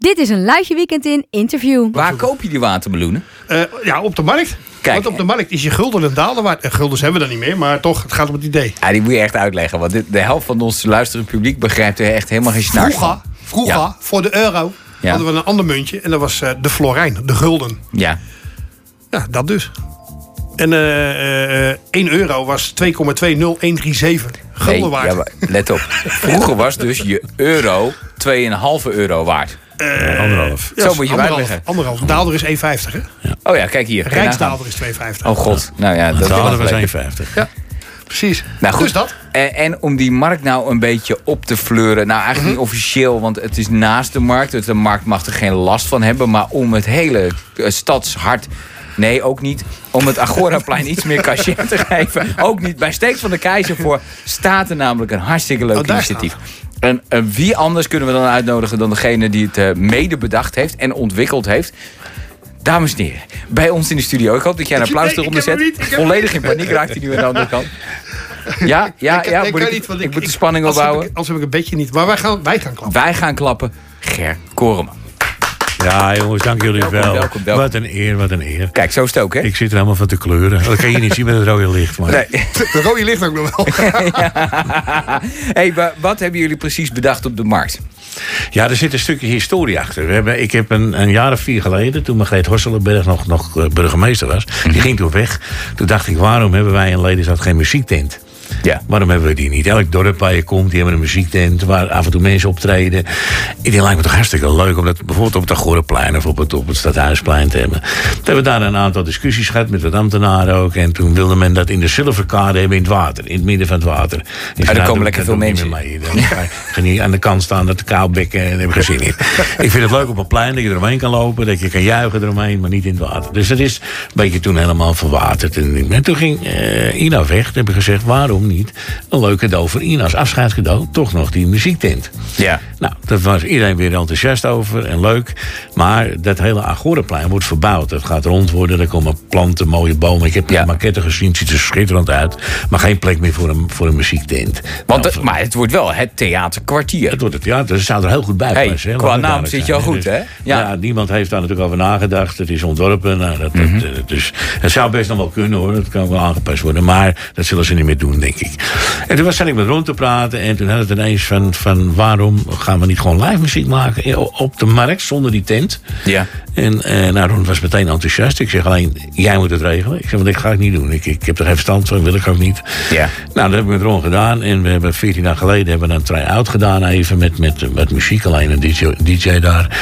Dit is een Luitje Weekend in interview. Waar koop je die watermeloenen? Op de markt. Kijk, want op de markt is je gulden een daalder waard. En guldens hebben we dan niet meer, maar toch, het gaat om het idee. Ja, die moet je echt uitleggen. Want de helft van ons luisterend publiek begrijpt er echt helemaal geen snaars van. Vroeger, voor de euro, hadden we een ander muntje. En dat was de florijn, de gulden. Ja. Ja, dat dus. En 1 euro was 2,20137 gulden waard. Ja, maar let op. Vroeger was dus je euro 2,5 euro waard. Anderhalf. Zo moet je uitleggen. Anderhalf. Daalder is 1,50 hè? Ja. Oh ja, kijk hier. Rijksdaalder is 2,50. Oh god. Nou ja, dat Daalder was 1,50. Ja, precies. Nou goed. Dus dat. En om die markt nou een beetje op te fleuren. Nou, eigenlijk niet officieel, want het is naast de markt. Dus de markt mag er geen last van hebben. Maar om het hele stadshart... Nee, ook niet. Om het Agoraplein iets meer cachet te geven. Ook niet. Bij Steek van de Keizer voor staat er namelijk een hartstikke leuk initiatief. En wie anders kunnen we dan uitnodigen dan degene die het mede bedacht heeft en ontwikkeld heeft. Dames en heren, bij ons in de studio. Ik hoop dat jij een applaus eronder zet. Volledig in paniek raakt hij nu aan de andere kant. Ja. Ik moet de spanning opbouwen. Anders heb ik een beetje niet. Maar wij gaan klappen. Wij gaan klappen. Ger Koreman. Ja, jongens, dank jullie wel. Welkom. Wat een eer. Kijk, zo is het ook, hè? Ik zit er helemaal van te kleuren. Dat kan je niet zien met het rode licht. Maar... Nee. De rode licht ook nog wel. Hey, wat hebben jullie precies bedacht op de markt? Ja, er zit een stukje historie achter. Ik heb een jaar of 4 geleden, toen Margreet Horselenberg nog burgemeester was... die ging toen weg. Toen dacht ik, waarom hebben wij in Lelystad geen muziektent? Ja. Waarom hebben we die niet? Elk dorp waar je komt, die hebben een muziektent... waar af en toe mensen optreden. Ik denk, lijkt me toch hartstikke leuk... om dat bijvoorbeeld op het Agoraplein of op het Stadhuisplein te hebben. Toen hebben we daar een aantal discussies gehad met wat ambtenaren ook... en toen wilde men dat in de Zilverkade hebben in het water. In het midden van het water. Ja, daar komen lekker veel mensen mee. Dan ga je niet aan de kant staan dat de kaalbekken... en heb ik geen zin in. Ik vind het leuk op een plein dat je eromheen kan lopen... dat je kan juichen eromheen, maar niet in het water. Dus dat is een beetje toen helemaal verwaterd. En toen ging Ina weg. Toen heb ik gezegd, waarom niet een leuk cadeau voor Ina's afscheidscadeau, toch nog die muziektent. Ja. Nou, daar was iedereen weer enthousiast over en leuk. Maar dat hele Agoraplein wordt verbouwd. Dat gaat rond worden, er komen planten, mooie bomen. Ik heb de maquette gezien, het ziet er schitterend uit. Maar geen plek meer voor een muziektent. Maar het wordt wel het theaterkwartier. Het wordt het theater, dus het zou er heel goed bij passen. Qua naam zit je al goed, hè? Ja, niemand heeft daar natuurlijk over nagedacht. Het is ontworpen. Nou, dus het zou best nog wel kunnen, hoor. Dat kan wel aangepast worden. Maar dat zullen ze niet meer doen, denk ik. En toen zat ik met Ron te praten. En toen had het ineens van waarom gaan we niet gewoon live muziek maken op de markt zonder die tent. Ja. En Ron was meteen enthousiast. Ik zeg alleen, jij moet het regelen. Ik zeg, want dit ga ik niet doen. Ik heb er geen verstand van, wil ik ook niet. Ja. Nou, dat heb ik met Ron gedaan. En we hebben 14 jaar geleden hebben we een try-out gedaan even met muziek. Alleen een DJ daar.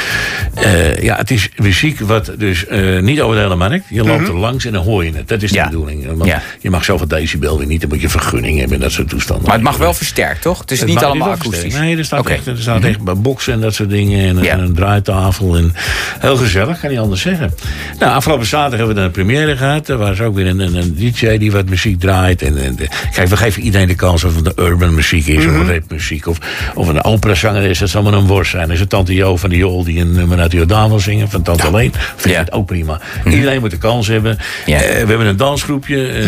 Ja, het is muziek wat dus niet over de hele markt. Je loopt er langs en dan hoor je het. Dat is de bedoeling. Want je mag zoveel decibel weer niet. Dan moet je vergunning hebben en dat soort toestanden. Maar het mag wel versterkt, toch? Het is niet allemaal akoestisch. Nee, er staat echt boksen en dat soort dingen. En een draaitafel. En heel gezellig, kan niet anders zeggen. Nou, afgelopen zaterdag hebben we dan een première gehad. Er was ook weer een DJ die wat muziek draait. Kijk, we geven iedereen de kans of het een urban muziek is, of een rapmuziek, of een operazanger is. Dat zal maar een worst zijn. Is het Tante Jo van de Jol die een nummer uit de Jordaan wil zingen, van Tante Alleen, vind ik het ook prima. Iedereen moet de kans hebben. We hebben een dansgroepje,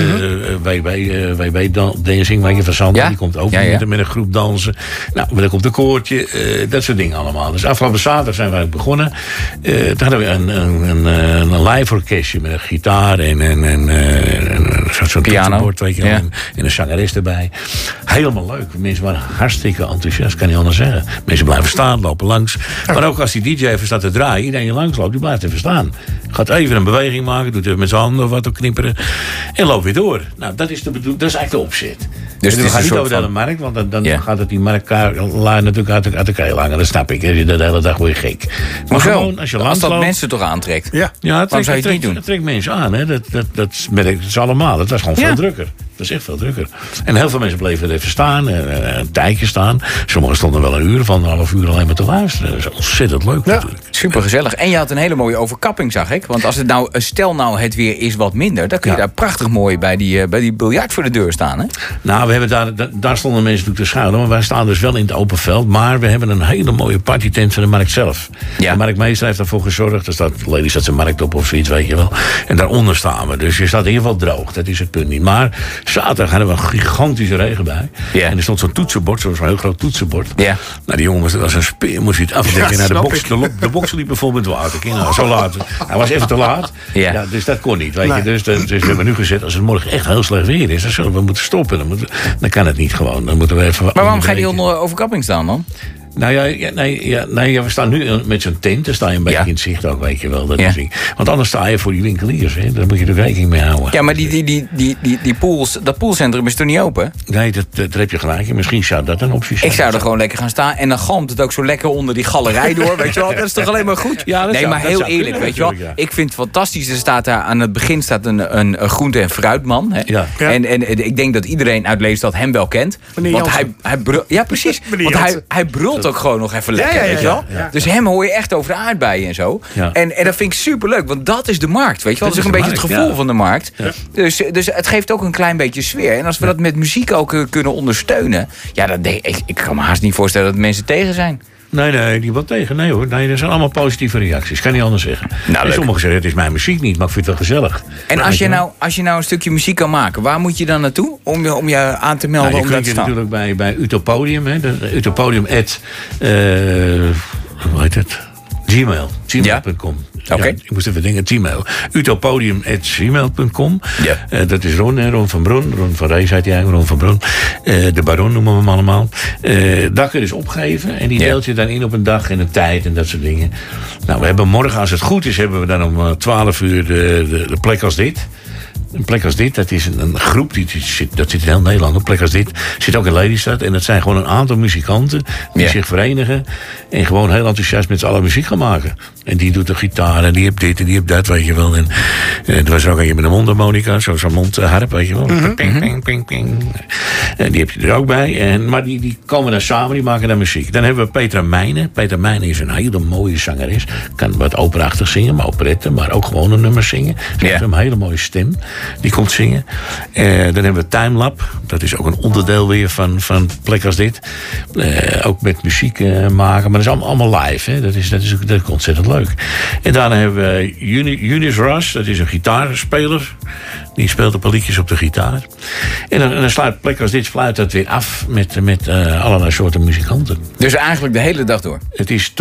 WB Dancing, weet je, van Sander, die komt ook met een groep dansen. Nou, dan komt een koortje, dat soort dingen allemaal. Dus afgelopen zaterdag zijn wij begonnen. Toen hadden we een live orkestje met een gitaar en zo'n toetsenbord, weet je, en een zangeres erbij. Helemaal leuk. Mensen waren hartstikke enthousiast, kan niet anders zeggen. Mensen blijven staan, lopen langs. Maar ook als die DJ even staat te draaien, iedereen die langs loopt, die blijft even staan. Gaat even een beweging maken, doet even met zijn handen of wat op knipperen. En loopt weer door. Nou, dat is eigenlijk de opzet. Dus we gaan niet over de markt, want dan gaat het die marktlijn natuurlijk uit de keel hangen. Dat snap ik. Je de hele dag word je gek. Maar gewoon, als je langs loopt, dat mensen toch aantrekt. Ja, het trekt mensen aan. Hè. Dat is allemaal. Het was gewoon veel drukker. Dat is echt veel drukker. En heel veel mensen bleven er even staan. Een tijdje staan. Sommigen stonden wel een uur, van een half uur alleen maar te luisteren. Dat is ontzettend leuk natuurlijk. Super gezellig. En je had een hele mooie overkapping, zag ik. Want als het nou, stel nou het weer is wat minder, dan kun je daar prachtig mooi bij die biljart voor de deur staan. Hè? Nou, we hebben daar stonden mensen natuurlijk te schuilen. Maar wij staan dus wel in het open veld. Maar we hebben een hele mooie partytent van de markt zelf. Ja. De marktmeester heeft daarvoor gezorgd. Er staat Lelystad zijn markt op of zoiets, weet je wel. En daaronder staan we. Dus je staat in ieder geval droog. Dat is het punt niet. Maar zaterdag hadden we een gigantische regen bij. Ja. En er stond zo'n toetsenbord, zo'n heel groot toetsenbord. Ja. Nou, die jongen was als een speer, moest hij het afdekken. Ja, de box liep bijvoorbeeld water. Nou, zo laat. Hij was even te laat. Ja. Dus dat kon niet. Weet je. Dus we hebben nu gezet, als het morgen echt heel slecht weer is, dan zullen we moeten stoppen. Dan kan het niet gewoon. Dan moeten we even. Maar waarom ga je onder overkapping staan dan? Nou ja, we staan nu met zo'n tent. Dan sta je een beetje in het zicht ook, weet je wel. Want anders sta je voor die winkeliers. Hè. Daar moet je er rekening mee houden. Ja, maar dat poolcentrum is toch niet open? Nee, daar heb je gelijk in. Misschien zou dat een optie zijn. Ik zou er gewoon lekker gaan staan. En dan galmt het ook zo lekker onder die galerij door. Weet je wel, dat is toch alleen maar goed? Ja, nee, maar heel eerlijk, weet je wel. Ja. Ik vind het fantastisch. Er staat daar aan het begin een groente- en fruitman. Hè. Ja. En ik denk dat iedereen uit Lelystad hem wel kent. Want hij brult. Ja, precies. Want hij brult ook gewoon nog even lekker, weet je wel? Ja. Dus hem hoor je echt over de aardbeien en zo. Ja. En dat vind ik superleuk, want dat is de markt, weet je wel? Dat is ook een beetje het gevoel van de markt. Ja. Dus het geeft ook een klein beetje sfeer. En als we dat met muziek ook kunnen ondersteunen, ja, ik kan me haast niet voorstellen dat mensen tegen zijn. Nee, niet wat tegen. Nee hoor. Nee, dat zijn allemaal positieve reacties. Kan niet anders zeggen. Nou, sommigen zeggen, het is mijn muziek niet, maar ik vind het wel gezellig. En als je nou een stukje muziek kan maken, waar moet je dan naartoe om je aan te melden? Nou, je kunt je natuurlijk bij Utopodium, hè. Utopodium hoe heet het? Gmail.com. Okay. Ja, ik moest even denken, Gmail. Utopodium@gmail.com. Ja. Dat is Ron van Bron. Ron van Rees heet hij eigenlijk, Ron van Bron. De Baron noemen we hem allemaal. Daar kun je dus opgeven. En die deelt je dan in op een dag en een tijd en dat soort dingen. Nou, we hebben morgen, als het goed is, hebben we dan om 12 uur de plek als dit. Een plek als dit, dat is een groep, dat zit in heel Nederland. Een plek als dit zit ook in Lelystad. En dat zijn gewoon een aantal muzikanten die zich verenigen. En gewoon heel enthousiast met z'n allen muziek gaan maken. En die doet de gitaar en die heeft dit en die heeft dat, weet je wel. En er was er ook eentje met een mondharmonica, zo'n mondharp, weet je wel. Mm-hmm. Ping, ping, ping, ping. En die heb je er ook bij. Maar die komen daar samen, die maken daar muziek. Dan hebben we Petra Meijnen. Petra Meijnen is een hele mooie zangeres. Kan wat operaachtig zingen, maar operetten, maar ook gewoon een nummer zingen. Ze heeft een hele mooie stem. Die komt zingen. Dan hebben we Timelab. Dat is ook een onderdeel weer van plek als dit. Ook met muziek maken. Maar dat is allemaal live. Hè. Dat is ontzettend leuk. En daarna hebben we Eunice Ross. Dat is een gitaarspeler. Die speelt een paar liedjes op de gitaar. En dan sluit plek als dit sluit dat weer af met allerlei soorten muzikanten. Dus eigenlijk de hele dag door? Het is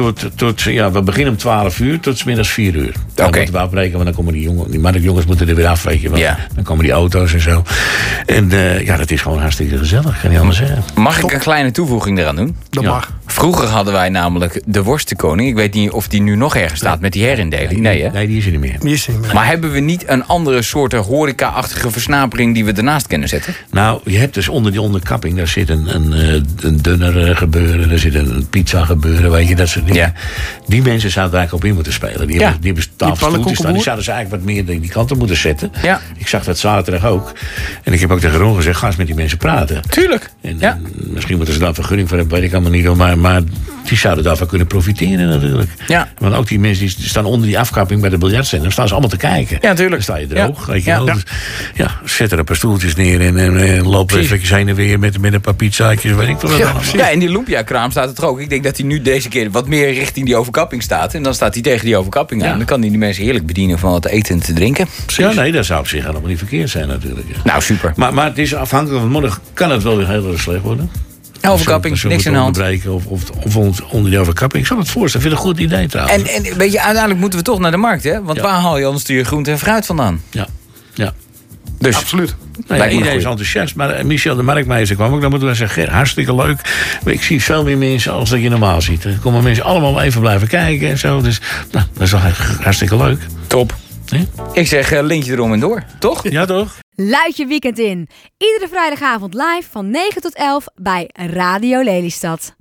we beginnen om 12 uur tot 's middags 4 uur. Dan moeten we afbreken, want dan komen die marktjongens moeten er weer af, weet je wel. Ja. Dan komen die auto's en zo. En dat is gewoon hartstikke gezellig, kan niet anders zeggen. Mag ik een kleine toevoeging eraan doen? Dat mag. Vroeger hadden wij namelijk de Worstenkoning. Ik weet niet of die nu nog ergens staat met die herindeling. Nee, hè? Nee, die is er niet meer. Maar hebben we niet een andere soort horeca-achtige versnapering die we ernaast kunnen zetten? Nou, je hebt dus onder die onderkapping, daar zit een dunner gebeuren, daar zit een pizza gebeuren, weet je, dat soort dingen. Ja. Die mensen zouden eigenlijk op in moeten spelen. Die hebben tafelstoeltjes staan. Die zouden ze eigenlijk wat meer die kant op moeten zetten. Ja. Ik zag dat zaterdag ook. En ik heb ook tegen Ron gezegd, ga eens met die mensen praten. Tuurlijk. En misschien moeten ze daar vergunning voor hebben, weet ik allemaal niet. Maar die zouden daarvan kunnen profiteren natuurlijk. Ja. Want ook die mensen die staan onder die afkapping bij de biljartcentrum, staan ze allemaal te kijken. Ja, natuurlijk. Dan sta je droog, weet je wel. Dus, zet er een paar stoeltjes neer en loop even heen en weer met een paar pizzaatjes, weet ik veel wat. Ja, en die lumpia-kraam staat er ook. Ik denk dat hij nu deze keer wat meer richting die overkapping staat. En dan staat hij tegen die overkapping aan. Dan kan hij die mensen heerlijk bedienen van wat eten en te drinken. Precies. Ja, nee, dat zou op zich helemaal niet verkeerd zijn natuurlijk. Ja. Nou, super. Maar het is afhankelijk van morgen kan het wel weer heel erg slecht worden. Overkapping, niks in de hand. Of onder die overkapping. Ik zal het voorstellen, vind ik een goed idee trouwens. En weet je, uiteindelijk moeten we toch naar de markt, hè? Want waar haal je anders je groente en fruit vandaan? Ja. Dus. Absoluut. Iedereen is enthousiast. Maar Michel de Marktmeester kwam ook. Dan moeten we zeggen, hartstikke leuk. Ik zie veel meer mensen als dat je normaal ziet. Er komen mensen allemaal even blijven kijken en zo. Dus dat is wel hartstikke leuk. Top. Nee? Ik zeg lintje erom en door, toch? Ja, toch? Luid je weekend in. Iedere vrijdagavond live van 9 tot 11 bij Radio Lelystad.